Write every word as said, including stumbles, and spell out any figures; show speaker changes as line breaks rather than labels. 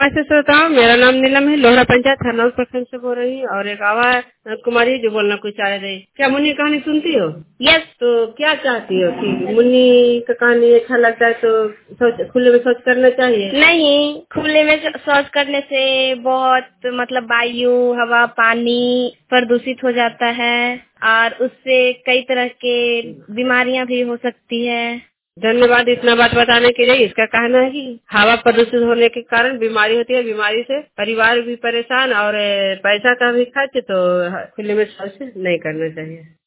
अच्छा श्रोताओं, मेरा नाम नीलम है। लोहरा पंचायत हरनौल प्रखंड से बोल रही हूँ और एक आवाज कुमारी जो बोलना कुछ चाह रही। क्या मुन्नी कहानी सुनती हो? यस। तो क्या चाहती हो कि मुन्नी का कहानी अच्छा लगता है तो सोच, खुले में शौच करना चाहिए?
नहीं, खुले में शौच करने से बहुत मतलब वायु, हवा, पानी प्रदूषित हो जाता है और उससे कई तरह के बीमारियां भी हो सकती है।
धन्यवाद इतना बात बताने के लिए। इसका कहना है कि हवा प्रदूषित होने के कारण बीमारी होती है, बीमारी से परिवार भी परेशान और पैसा का भी खर्च, तो खुले में शौच नहीं करना चाहिए।